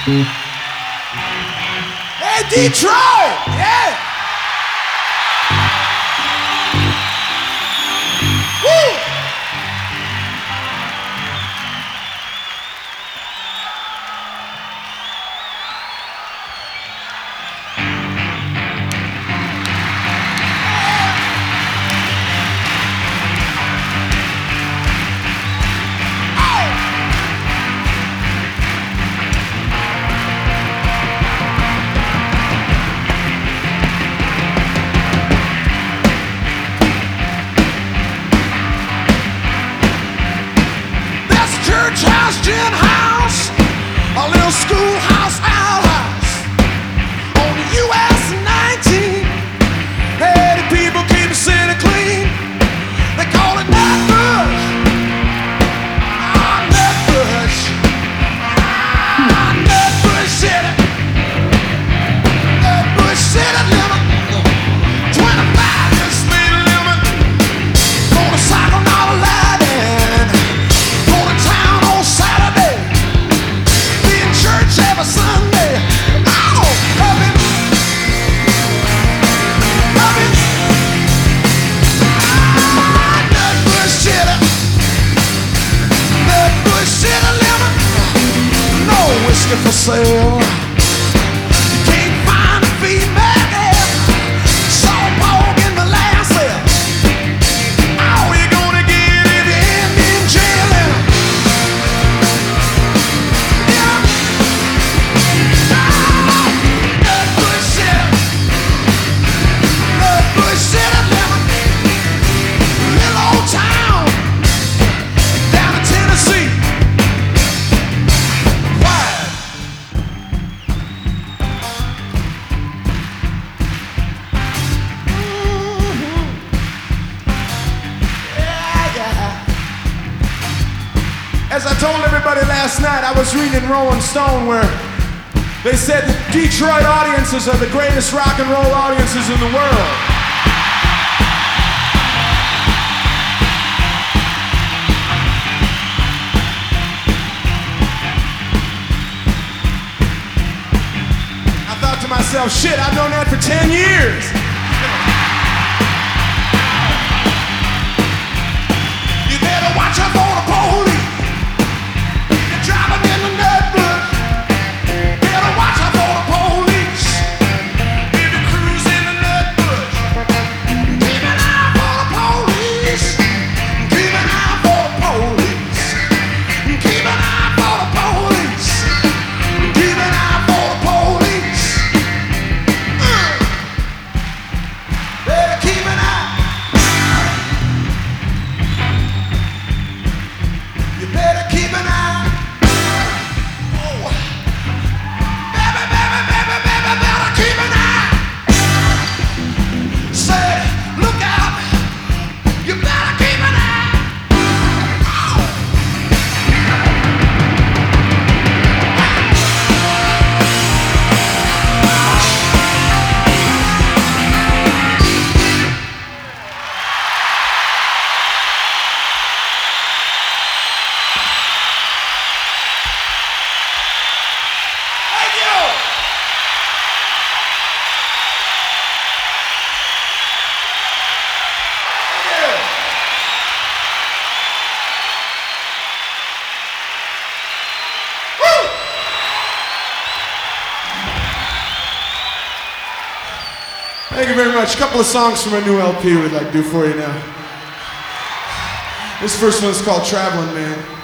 Hey, Detroit! Yeah! Woo! Church house, gin house, a little schoolhouse, outhouse on the US 19. Hey, the people keep the city clean. They call it Nutbush. Ah, Nutbush. Ah, Nutbush City. Nutbush City limit. 25 is speed limit. Motorcycle not allowed. Every Sunday, oh, love it, love it. Ah, Nutbush City, Nutbush City lemon, no whiskey for sale. You can't find a female, saw Paul in the last cell. All you're gonna get if you end in jail. As I told everybody last night, I was reading Rolling Stone where they said that Detroit audiences are the greatest rock and roll audiences in the world. I thought to myself, shit, I've known that for 10 years. You better watch out for the police. Driving in the Nutbush, better watch out for the police. If you cruise in the Nutbush, keep an eye for the police. Keep an eye for the police. Keep an eye for the police. Keep an eye for the police. Better keep an eye. You better keep an eye. Keep an eye. Say, look out. You better keep an eye. Thank you. Thank you very much. A couple of songs from a new LP we'd like to do for you now. This first one's called Traveling Man.